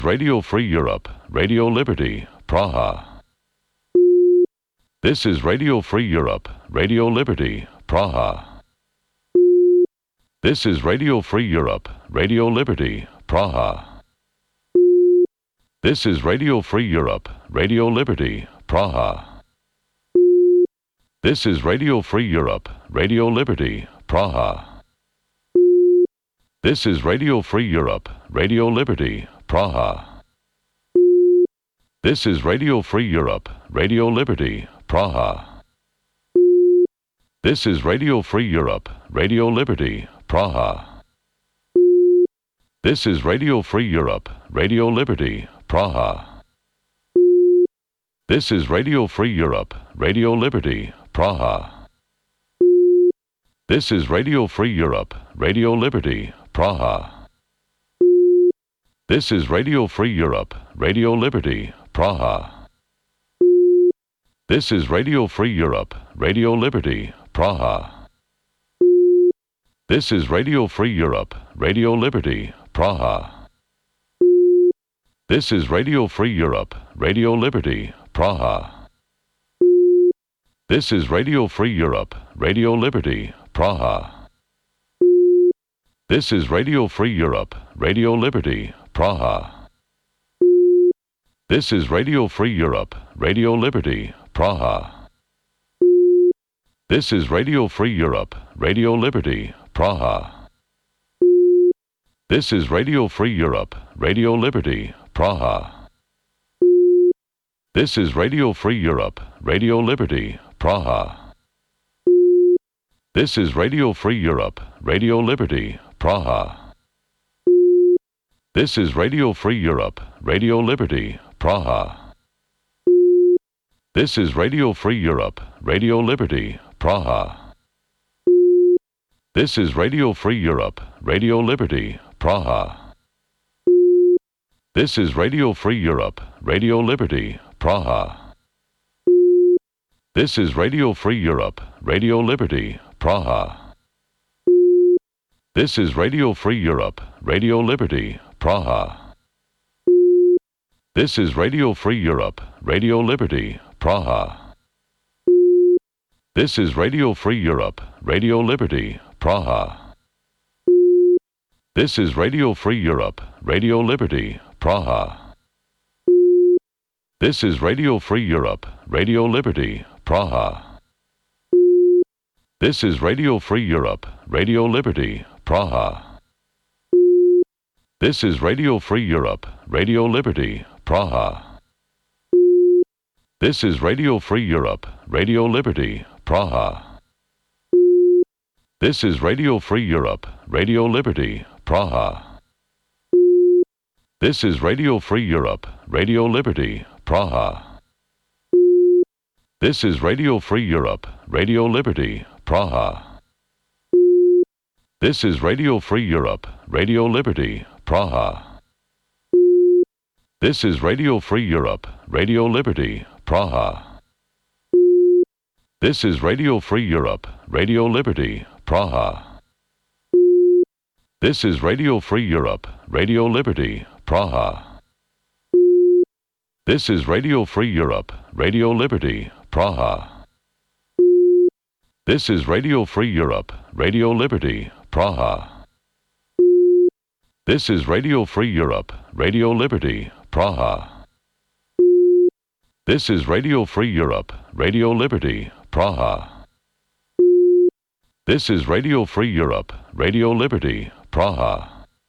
Radio Free Europe, Radio Liberty, Praha. This is Radio Free Europe, Radio Liberty, Praha. This is Radio Free Europe, Radio Liberty, Praha. This is Radio Free Europe, Radio Liberty, Praha. This is Radio Free Europe, Radio Liberty, Praha. This is Radio Free Europe, Radio Liberty, Praha. This is Radio Free Europe, Radio Liberty, Praha. This is Radio Free Europe, Radio Liberty, Praha. This is Radio Free Europe, Radio Liberty, Praha. This is Radio Free Europe, Radio Liberty, Praha. This is Radio Free Europe, Radio Liberty, Praha. This is Radio Free Europe, Radio Liberty, Praha. This is Radio Free Europe, Radio Liberty, Praha. This is Radio Free Europe, Radio Liberty, Praha. This is Radio Free Europe, Radio Liberty, Praha. This is Radio Free Europe, Radio Liberty, Praha. This is Radio Free Europe, Radio Liberty, Praha. This is Radio Free Europe, Radio Liberty, Praha. This is Radio Free Europe, Radio Liberty, Praha. This is Radio Free Europe, Radio Liberty, Praha. This is Radio Free Europe, Radio Liberty, Praha. This is Radio Free Europe, Radio Liberty, Praha. This is Radio Free Europe, Radio Liberty, Praha. This is Radio Free Europe, Radio Liberty, Praha. This is Radio Free Europe, Radio Liberty, Praha. This is Radio Free Europe, Radio Liberty, Praha. This is Radio Free Europe, Radio Liberty, Praha. This is Radio Free Europe, Radio Liberty, Praha. This is Radio Free Europe, Radio Liberty, Praha. This is Radio Free Europe, Radio Liberty, Praha. This is Radio Free Europe, Radio Liberty, Praha. This is Radio Free Europe, Radio Liberty, Praha. This is Radio Free Europe, Radio Liberty, Praha. This is Radio Free Europe, Radio Liberty, Praha. This is Radio Free Europe, Radio Liberty, Praha. This is Radio Free Europe, Radio Liberty, Praha. This is Radio Free Europe, Radio Liberty, Praha. This is Radio Free Europe, Radio Liberty, Praha. This is Radio Free Europe, Radio Liberty, Praha. This is Radio Free Europe, Radio Liberty, Praha. This is Radio Free Europe, Radio Liberty, Praha. This is Radio Free Europe, Radio Liberty, Praha. This is Radio Free Europe, Radio Liberty, Praha. This is Radio Free Europe, Radio Liberty, Praha. This is Radio Free Europe, Radio Liberty, Praha. This is Radio Free Europe, Radio Liberty, Praha. This is Radio Free Europe, Radio Liberty, Praha.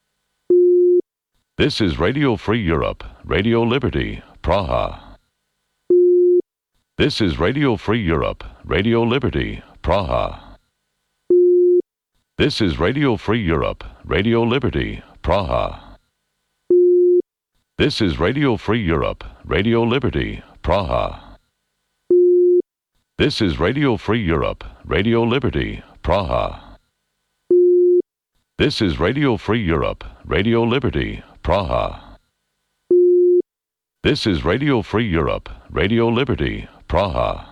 This is Radio Free Europe, Radio Liberty, Praha. This is Radio Free Europe, Radio Liberty, Praha. This is Radio Free Europe, Radio Liberty, Praha. This is Radio Free Europe, Radio Liberty, Praha. This is Radio Free Europe, Radio Liberty, Praha. This is Radio Free Europe, Radio Liberty, Praha. This is Radio Free Europe, Radio Liberty, Praha.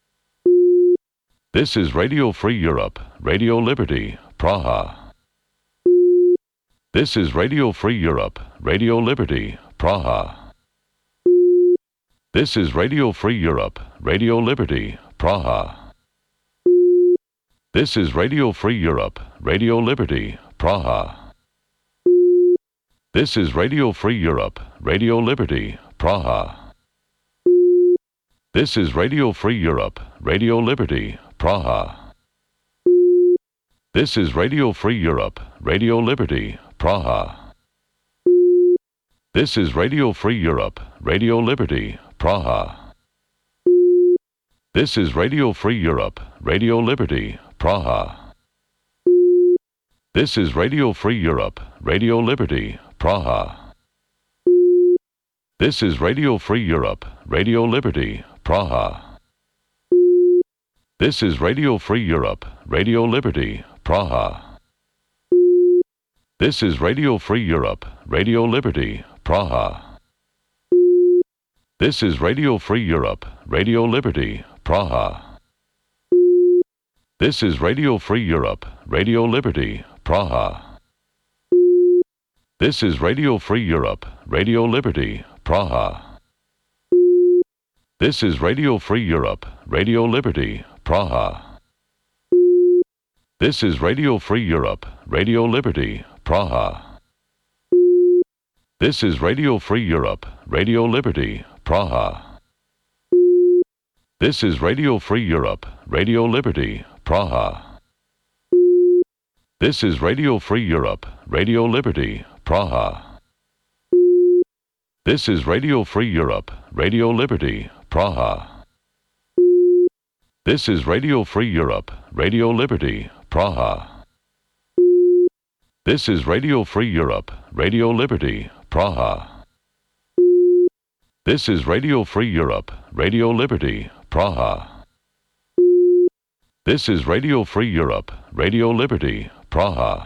This is Radio Free Europe, Radio Liberty, Praha. This is Radio Free Europe, Radio Liberty, Praha. This is Radio Free Europe, Radio Liberty, Praha. This is Radio Free Europe, Radio Liberty, Praha. This is Radio Free Europe, Radio Liberty, Praha. This is Radio Free Europe, Radio Liberty, Praha. This is Radio Free Europe, Radio Liberty, Praha. This is Radio Free Europe, Radio Liberty, Praha. This is Radio Free Europe, Radio Liberty, Praha. This is Radio Free Europe, Radio Liberty, Praha. This is Radio Free Europe, Radio Liberty, Praha. This is Radio Free Europe, Radio Liberty, Praha. This is Radio Free Europe, Radio Liberty, Praha. This is Radio Free Europe, Radio Liberty, Praha. This is Radio Free Europe, Radio Liberty, Praha. This is Radio Free Europe, Radio Liberty, Praha. This is Radio Free Europe, Radio Liberty, Praha. This is Radio Free Europe, Radio Liberty, Praha. This is Radio Free Europe, Radio Liberty, Praha. This is Radio Free Europe, Radio Liberty, Praha. This is Radio Free Europe, Radio Liberty, Praha. This is Radio Free Europe, Radio Liberty, Praha. This is Radio Free Europe, Radio Liberty, Praha. This is Radio Free Europe, Radio Liberty, Praha. This is Radio Free Europe, Radio Liberty, Praha. This is Radio Free Europe, Radio Liberty, Praha.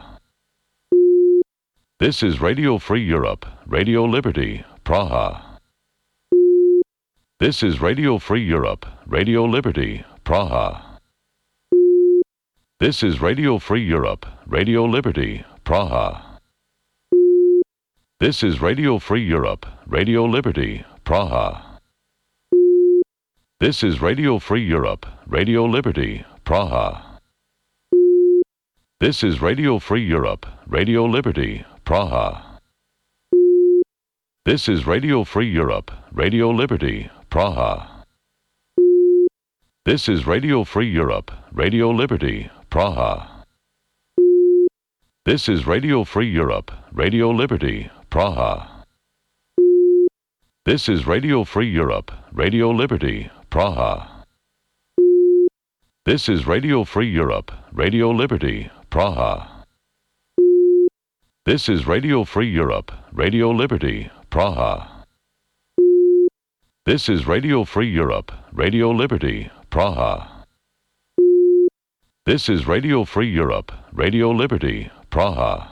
This is Radio Free Europe, Radio Liberty, Praha. This is Radio Free Europe, Radio Liberty, Praha. This is Radio Free Europe, Radio Liberty, Praha. This is Radio Free Europe, Radio Liberty, Praha. This is Radio Free Europe, Radio Liberty, Praha. This is Radio Free Europe, Radio Liberty, Praha. This is Radio Free Europe, Radio Liberty, Praha. This is Radio Free Europe, Radio Liberty, Praha. This is Radio Free Europe, Radio Liberty, Praha. This is Radio Free Europe, Radio Liberty, Praha. This is Radio Free Europe, Radio Liberty, Praha. This is Radio Free Europe, Radio Liberty, Praha. This is Radio Free Europe, Radio Liberty, Praha. This is Radio Free Europe, Radio Liberty, Praha.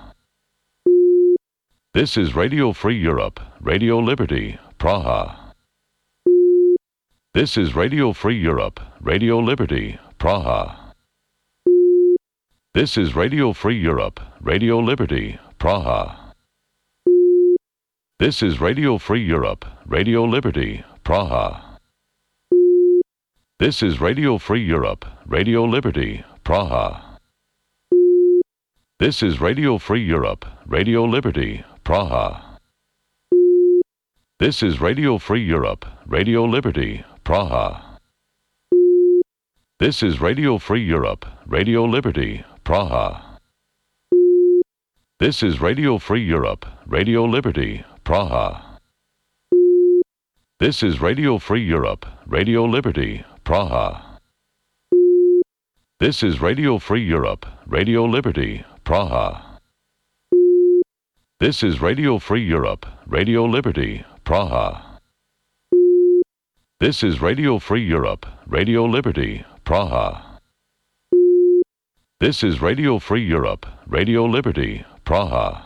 This is Radio Free Europe, Radio Liberty, Praha. This is Radio Free Europe, Radio Liberty, Praha. This is Radio Free Europe, Radio Liberty, Praha. This is Radio Free Europe, Radio Liberty, Praha. This is Radio Free Europe, Radio Liberty, Praha. This is Radio Free Europe, Radio Liberty, Praha. This is Radio Free Europe, Radio Liberty, Praha. This is Radio Free Europe, Radio Liberty, Praha. This is Radio Free Europe, Radio Liberty, Praha. This is Radio Free Europe, Radio Liberty, Praha. This is Radio Free Europe, Radio Liberty, Praha. This is Radio Free Europe, Radio Liberty, Praha. This is Radio Free Europe, Radio Liberty, Praha. This is Radio Free Europe, Radio Liberty, Praha.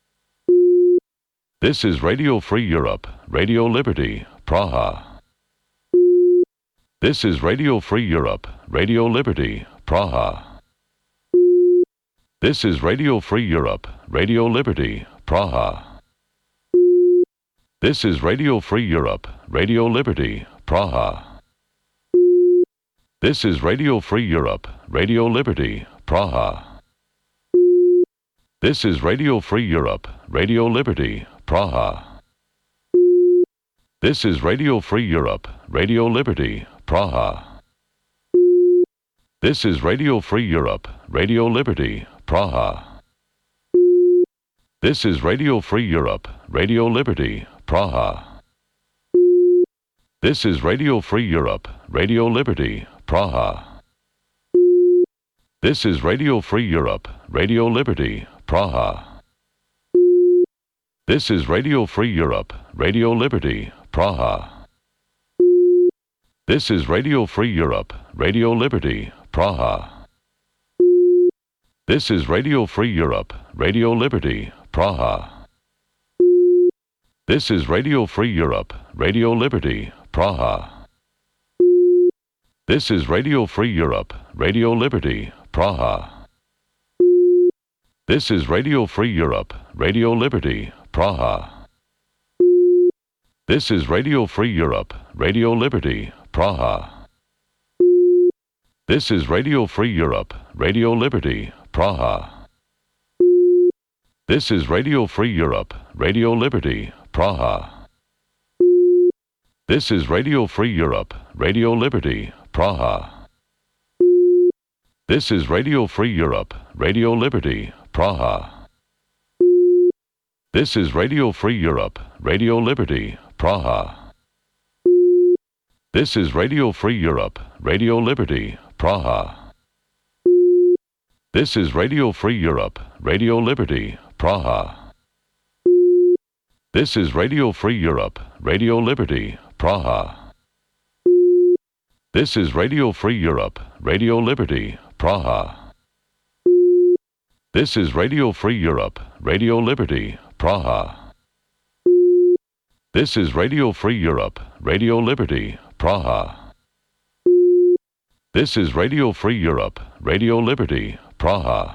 This is Radio Free Europe, Radio Liberty, Praha. This is Radio Free Europe, Radio Liberty, Praha. This is Radio Free Europe, Radio Liberty, Praha. This is Radio Free Europe, Radio Liberty, Praha. This is Radio Free Europe, Radio Liberty, Praha. This is Radio Free Europe, Radio Liberty, Praha. This is Radio Free Europe, Radio Liberty, Praha. This is Radio Free Europe, Radio Liberty, Praha. This is Radio Free Europe, Radio Liberty, Praha. This is Radio Free Europe, Radio Liberty, Praha. This is Radio Free Europe, Radio Liberty, Praha. This is Radio Free Europe, Radio Liberty, Praha. This is Radio Free Europe, Radio Liberty, Praha. This is Radio Free Europe, Radio Liberty, Praha. This is Radio Free Europe, Radio Liberty, Praha. This is Radio Free Europe, Radio Liberty, Praha. This is Radio Free Europe, Radio Liberty, Praha. This is Radio Free Europe, Radio Liberty, Praha. This is Radio Free Europe, Radio Liberty, Praha. This is Radio Free Europe, Radio Liberty, Praha. This is Radio Free Europe, Radio Liberty, Praha. This is Radio Free Europe, Radio Liberty, Praha. This is Radio Free Europe, Radio Liberty, Praha. This is Radio Free Europe, Radio Liberty, Praha. This is Radio Free Europe, Radio Liberty, Praha. This is Radio Free Europe, Radio Liberty, Praha. This is Radio Free Europe, Radio Liberty, Praha. This is Radio Free Europe, Radio Liberty, Praha. This is Radio Free Europe, Radio Liberty, Praha. This is Radio Free Europe, Radio Liberty, Praha.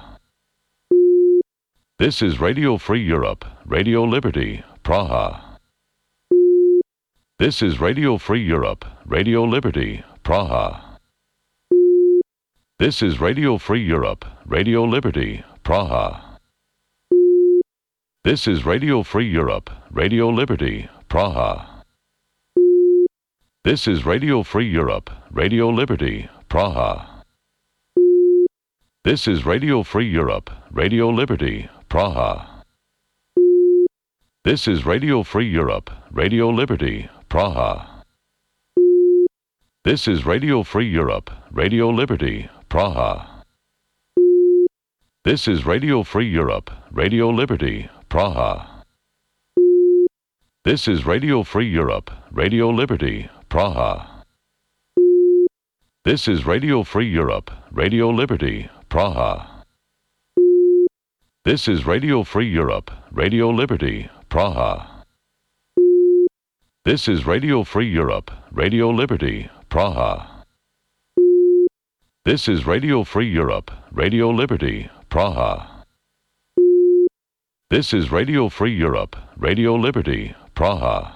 This is Radio Free Europe, Radio Liberty, Praha. This is Radio Free Europe, Radio Liberty, Praha. This is Radio Free Europe, Radio Liberty, Praha. This is Radio Free Europe, Radio Liberty, Praha. This is Radio Free Europe, Radio Liberty, Praha. This is Radio Free Europe, Radio Liberty, Praha. This is Radio Free Europe, Radio Liberty, Praha. This is Radio Free Europe, Radio Liberty, Praha. This is Radio Free Europe, Radio Liberty, Praha. This is Radio Free Europe, Radio Liberty, Praha. This is Radio Free Europe, Radio Liberty, Praha. This is Radio Free Europe, Radio Liberty, Praha. This is Radio Free Europe, Radio Liberty, Praha. This is Radio Free Europe, Radio Liberty, Praha. This is Radio Free Europe, Radio Liberty, Praha.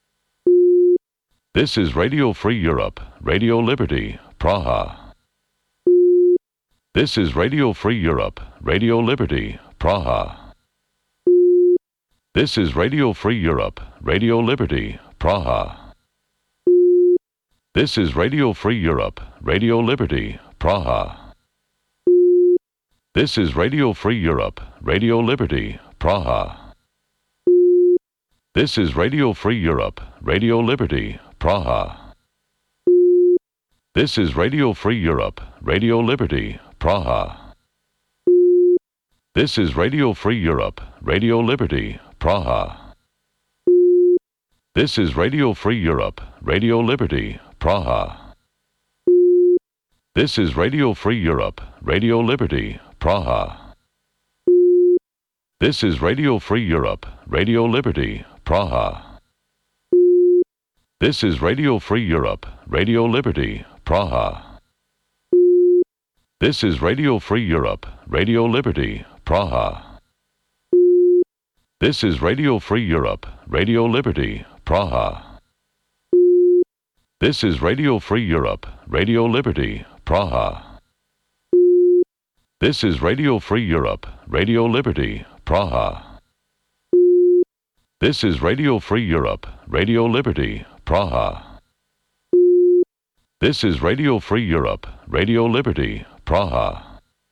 This is Radio Free Europe, Radio Liberty, Praha. This is Radio Free Europe, Radio Liberty, Praha. This is Radio Free Europe, Radio Liberty, Praha. This is Radio Free Europe, Radio Liberty, Praha. This is Radio Free Europe, Radio Liberty, Praha. This is Radio Free Europe, Radio Liberty, Praha. This is Radio Free Europe, Radio Liberty, Praha. This is Radio Free Europe, Radio Liberty, Praha. This is Radio Free Europe, Radio Liberty, Praha. This is Radio Free Europe, Radio Liberty, Praha. This is Radio Free Europe, Radio Liberty, Praha. This is Radio Free Europe, Radio Liberty, Praha. This is Radio Free Europe, Radio Liberty, Praha. This is Radio Free Europe, Radio Liberty, Praha. This is Radio Free Europe, Radio Liberty, Praha. This is Radio Free Europe, Radio Liberty, Praha. This is Radio Free Europe, Radio Liberty, Praha. This is Radio Free Europe, Radio Liberty, Praha.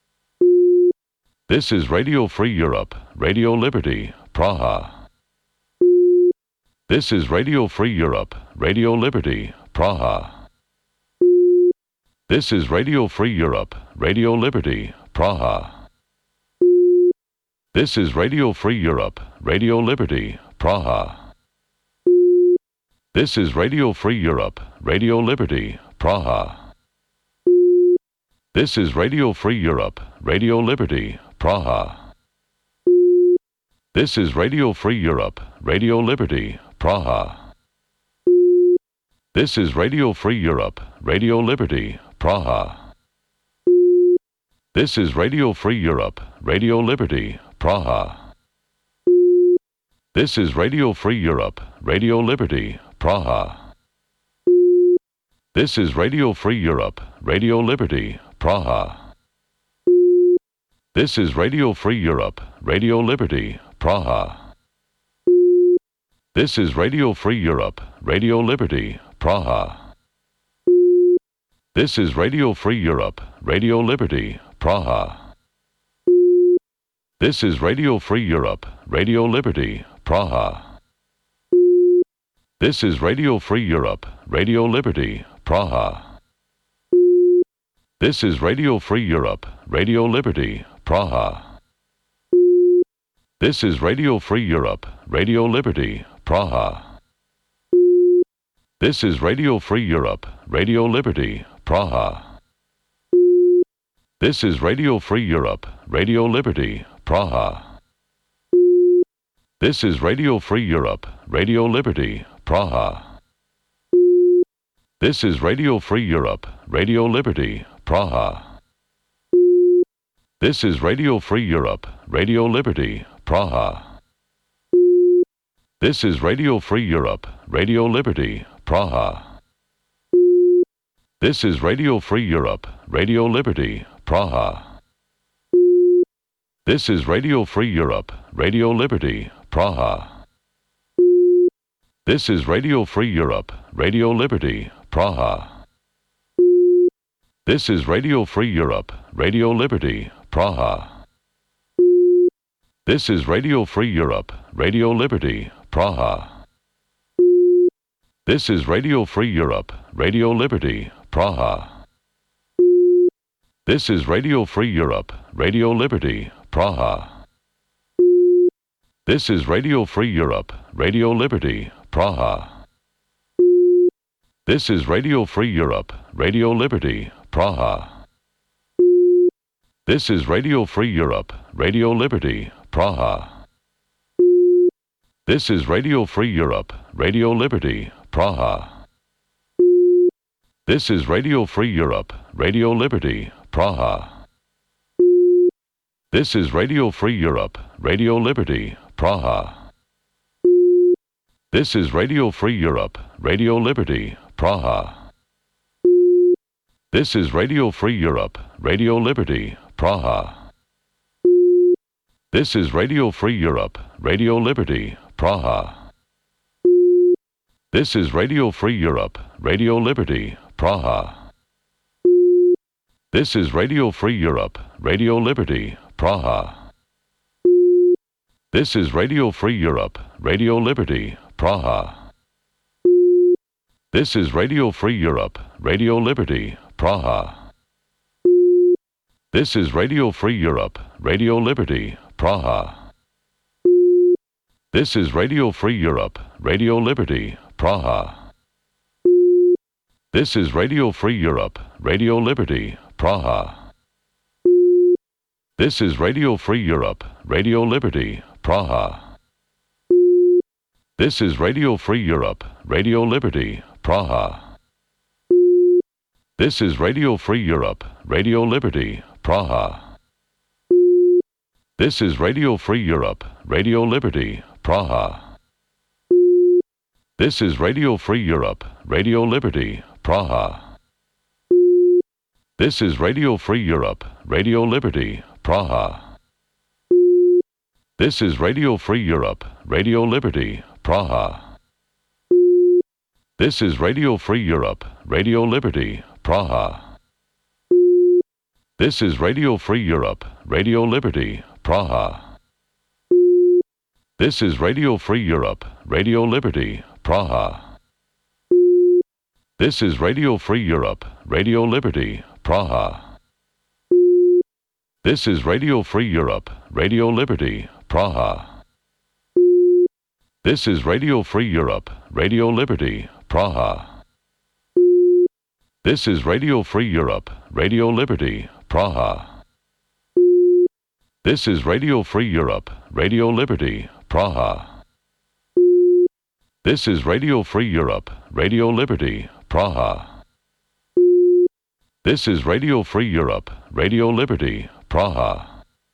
This is Radio Free Europe, Radio Liberty, Praha. This is Radio Free Europe, Radio Liberty, Praha. This is Radio Free Europe, Radio Liberty, Praha. This is Radio Free Europe, Radio Liberty, Praha. This is Radio Free Europe, Radio Liberty, Praha. This is Radio Free Europe, Radio Liberty, Praha. This is Radio Free Europe, Radio Liberty, Praha. This is Radio Free Europe, Radio Liberty, Praha. This is Radio Free Europe, Radio Liberty, Praha. This is Radio Free Europe, Radio Liberty, Praha. This is Radio Free Europe, Radio Liberty, Praha. This is Radio Free Europe, Radio Liberty, Praha. This is Radio Free Europe, Radio Liberty, Praha. This is Radio Free Europe, Radio Liberty, Praha. This is Radio Free Europe, Radio Liberty, Praha. This is Radio Free Europe, Radio Liberty, Praha. This is Radio Free Europe, Radio Liberty, Praha. This is Radio Free Europe, Radio Liberty, Praha. This is Radio Free Europe, Radio Liberty, Praha. This is Radio Free Europe, Radio Liberty, Praha. This is Radio Free Europe, Radio Liberty, Praha. This is Radio Free Europe, Radio Liberty, Praha. This is Radio Free Europe, Radio Liberty, Praha. This is Radio Free Europe, Radio Liberty, Praha. This is Radio Free Europe, Radio Liberty, Praha. This is Radio Free Europe, Radio Liberty, Praha. This is Radio Free Europe, Radio Liberty, Praha. This is Radio Free Europe, Radio Liberty, Praha. This is Radio Free Europe, Radio Liberty, Praha. This is Radio Free Europe, Radio Liberty, Praha. This is Radio Free Europe, Radio Liberty, Praha. This is Radio Free Europe, Radio Liberty, Praha. This is Radio Free Europe, Radio Liberty, Praha. This is Radio Free Europe, Radio Liberty, Praha. This is Radio Free Europe, Radio Liberty, Praha. This is Radio Free Europe, Radio Liberty, Praha. This is Radio Free Europe, Radio Liberty, Praha. This is Radio Free Europe, Radio Liberty, Praha. This is Radio Free Europe, Radio Liberty, Praha. This is Radio Free Europe, Radio Liberty, Praha. This is Radio Free Europe, Radio Liberty, Praha. This is Radio Free Europe, Radio Liberty, Praha. This is Radio Free Europe, Radio Liberty, Praha. This is Radio Free Europe, Radio Liberty, Praha. This is Radio Free Europe, Radio Liberty, Praha. This is Radio Free Europe, Radio Liberty, Praha. This is Radio Free Europe, Radio Liberty, Praha. This is Radio Free Europe, Radio Liberty, Praha. This is Radio Free Europe, Radio Liberty, Praha. This is Radio Free Europe, Radio Liberty, Praha. This is Radio Free Europe, Radio Liberty, Praha. This is Radio Free Europe, Radio Liberty, Praha. This is Radio Free Europe, Radio Liberty, Praha. This is Radio Free Europe, Radio Liberty, Praha. This is Radio Free Europe, Radio Liberty, Praha. This is Radio Free Europe, Radio Liberty, Praha. This is Radio Free Europe, Radio Liberty, Praha. This is Radio Free Europe, Radio Liberty, Praha. This is Radio Free Europe, Radio Liberty, Praha. This is Radio Free Europe, Radio Liberty, Praha. This is Radio Free Europe, Radio Liberty, Praha. This is Radio Free Europe, Radio Liberty, Praha. This is Radio Free Europe, Radio Liberty, Praha. This is Radio Free Europe, Radio Liberty, Praha.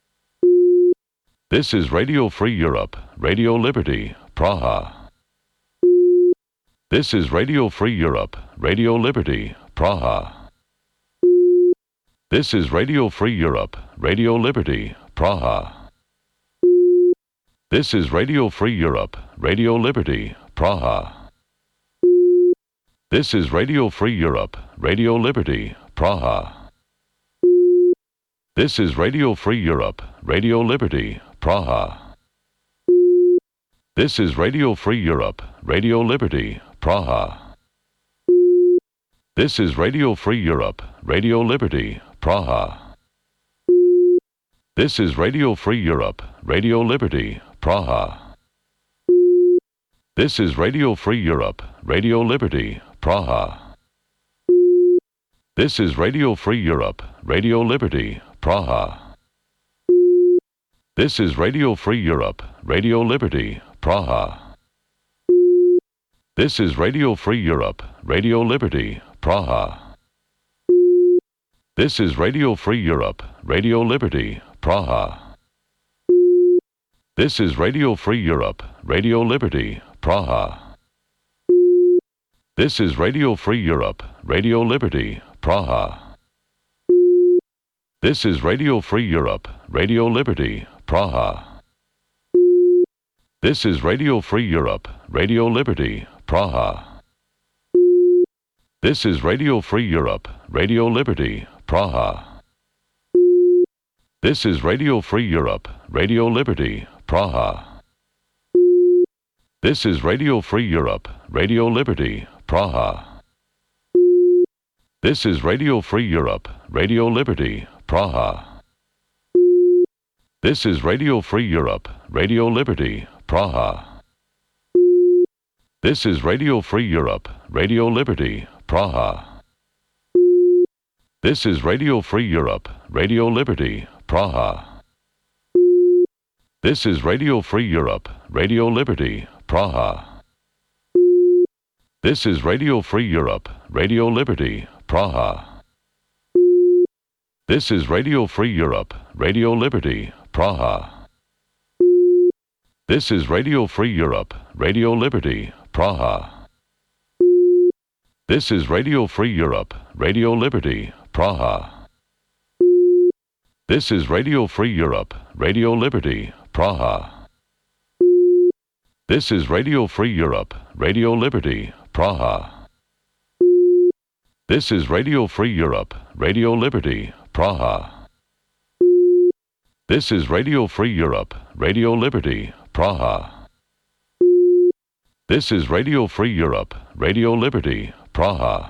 This is Radio Free Europe, Radio Liberty, Praha. This is Radio Free Europe, Radio Liberty, Praha. This is Radio Free Europe, Radio Liberty, Praha. This is Radio Free Europe, Radio Liberty, Praha. This is Radio Free Europe, Radio Liberty, Praha. This is Radio Free Europe, Radio Liberty, Praha. This is Radio Free Europe, Radio Liberty, Praha. This is Radio Free Europe, Radio Liberty, Praha. This is Radio Free Europe, Radio Liberty, Praha. This is Radio Free Europe, Radio Liberty, Praha. This is Radio Free Europe, Radio Liberty, Praha. This is Radio Free Europe, Radio Liberty, Praha. This is Radio Free Europe, Radio Liberty, Praha. This is Radio Free Europe, Radio Liberty, Praha. This is Radio Free Europe, Radio Liberty, Praha. This is Radio Free Europe, Radio Liberty, Praha. This is Radio Free Europe, Radio Liberty, Praha. This is Radio Free Europe, Radio Liberty, Praha. This is Radio Free Europe, Radio Liberty, Praha. This is Radio Free Europe, Radio Liberty, Praha. This is Radio Free Europe, Radio Liberty, Praha. This is Radio Free Europe, Radio Liberty, Praha. This is Radio Free Europe, Radio Liberty, Praha. This is Radio Free Europe, Radio Liberty, Praha. This is Radio Free Europe, Radio Liberty, Praha. This is Radio Free Europe, Radio Liberty, Praha. This is Radio Free Europe, Radio Liberty, Praha. This is Radio Free Europe, Radio Liberty, Praha. This is Radio Free Europe, Radio Liberty, Praha. This is Radio Free Europe, Radio Liberty, Praha. This is Radio Free Europe, Radio Liberty, Praha. This is Radio Free Europe, Radio Liberty, Praha. This is Radio Free Europe, Radio Liberty, Praha. This is Radio Free Europe, Radio Liberty, Praha. This is Radio Free Europe, Radio Liberty, Praha.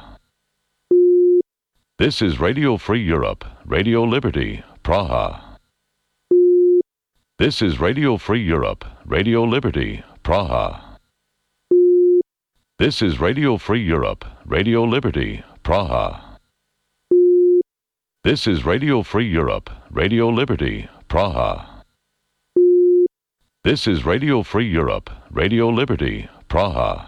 This is Radio Free Europe, Radio Liberty, Praha. This is Radio Free Europe, Radio Liberty, Praha. This is Radio Free Europe, Radio Liberty, Praha. This is Radio Free Europe, Radio Liberty, Praha. This is Radio Free Europe, Radio Liberty, Praha.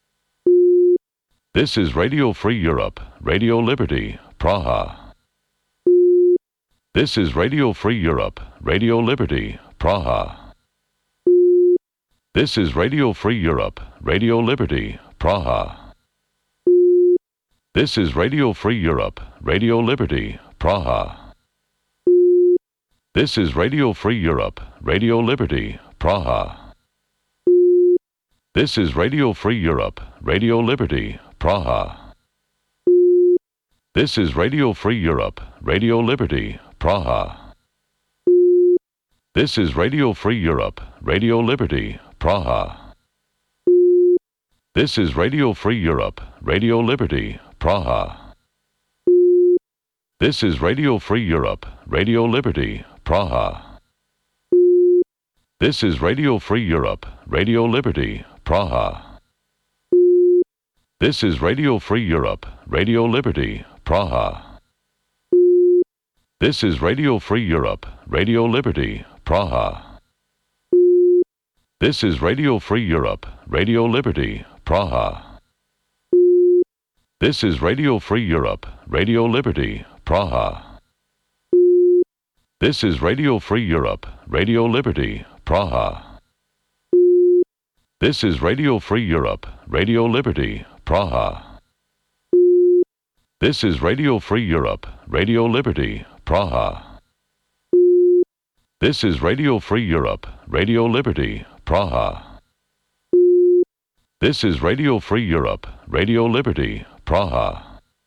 This is Radio Free Europe, Radio Liberty, Praha. This is Radio Free Europe, Radio Liberty, Praha. This is Radio Free Europe, Radio Liberty, Praha. This is Radio Free Europe, Radio Liberty, Praha. This is Radio Free Europe, Radio Liberty, Praha. This is Radio Free Europe, Radio Liberty, Praha. This is Radio Free Europe, Radio Liberty, Praha. This is Radio Free Europe, Radio Liberty, Praha. This is Radio Free Europe, Radio Liberty, Praha. This is Radio Free Europe, Radio Liberty, Praha. This is Radio Free Europe, Radio Liberty, Praha. This is Radio Free Europe, Radio Liberty, Praha. This is Radio Free Europe, Radio Liberty, Praha. This is Radio Free Europe, Radio Liberty, Praha. This is Radio Free Europe, Radio Liberty, Praha. This is Radio Free Europe, Radio Liberty, Praha. This is Radio Free Europe, Radio Liberty, Praha. This is Radio Free Europe, Radio Liberty, Praha. This is Radio Free Europe, Radio Liberty, Praha. This is Radio Free Europe, Radio Liberty, Praha.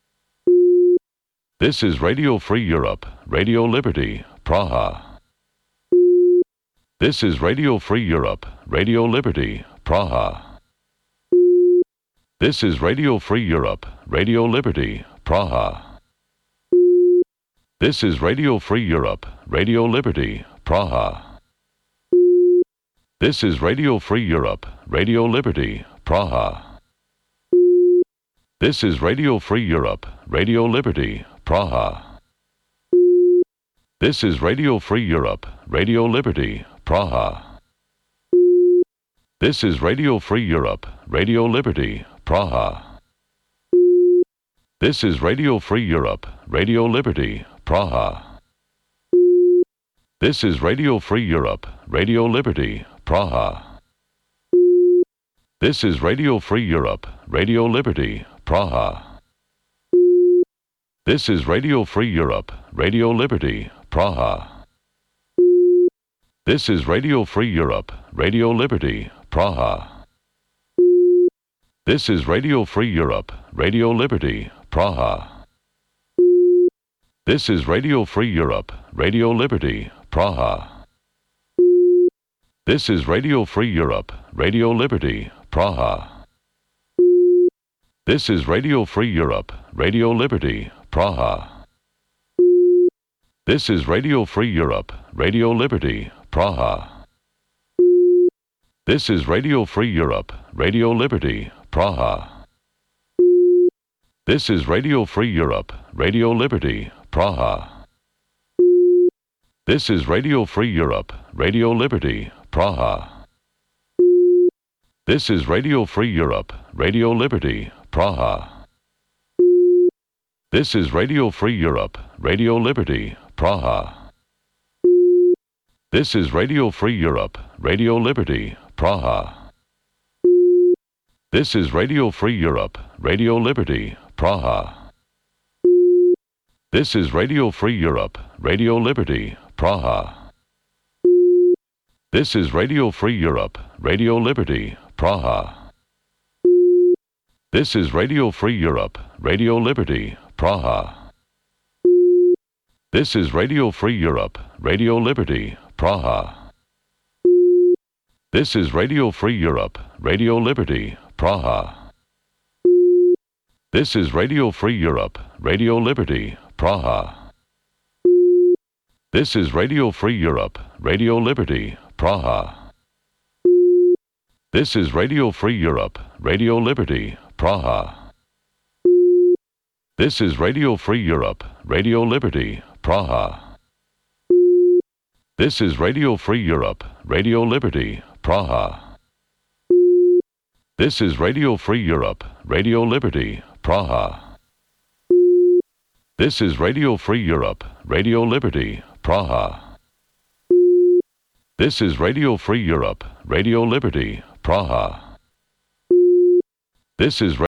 This is Radio Free Europe, Radio Liberty, Praha. This is Radio Free Europe, Radio Liberty, Praha. This is Radio Free Europe, Radio Liberty, Praha. This is Radio Free Europe, Radio Liberty, Praha. This is Radio Free Europe, Radio Liberty, Praha. This is Radio Free Europe, Radio Liberty, Praha. This is Radio Free Europe, Radio Liberty, Praha. This is Radio Free Europe, Radio Liberty, Praha. This is Radio Free Europe, Radio Liberty, Praha. This is Radio Free Europe, Radio Liberty, Praha. This is Radio Free Europe, Radio Liberty, Praha. This is Radio Free Europe, Radio Liberty, Praha. This is Radio Free Europe, Radio Liberty, Praha. This is Radio Free Europe, Radio Liberty, Praha. This is Radio Free Europe, Radio Liberty, Praha. This is Radio Free Europe, Radio Liberty, Praha. This is Radio Free Europe, Radio Liberty, Praha. This is Radio Free Europe, Radio Liberty, Praha. This is Radio Free Europe, Radio Liberty, Praha. This is Radio Free Europe, Radio Liberty, Praha. This is Radio Free Europe, Radio Liberty, Praha. This is Radio Free Europe, Radio Liberty, Praha. This is Radio Free Europe, Radio Liberty, Praha. This is Radio Free Europe, Radio Liberty, Praha. This is Radio Free Europe, Radio Liberty, Praha. This is Radio Free Europe, Radio Liberty, Praha. This is Radio Free Europe, Radio Liberty, Praha. This is Radio Free Europe, Radio Liberty, Praha. This is Radio Free Europe, Radio Liberty, Praha. This is Radio Free Europe, Radio Liberty, Praha. This is Radio Free Europe, Radio Liberty, Praha. This is Radio Free Europe, Radio Liberty, Praha. This is Radio Free Europe, Radio Liberty, Praha. This is Radio Free Europe, Radio Liberty, Praha. This is Radio Free Europe, Radio Liberty, Praha. This is Radio Free Europe, Radio Liberty, Praha. This is Radio Free Europe, Radio Liberty, Praha. This is Radio Free Europe, Radio Liberty, Praha. This is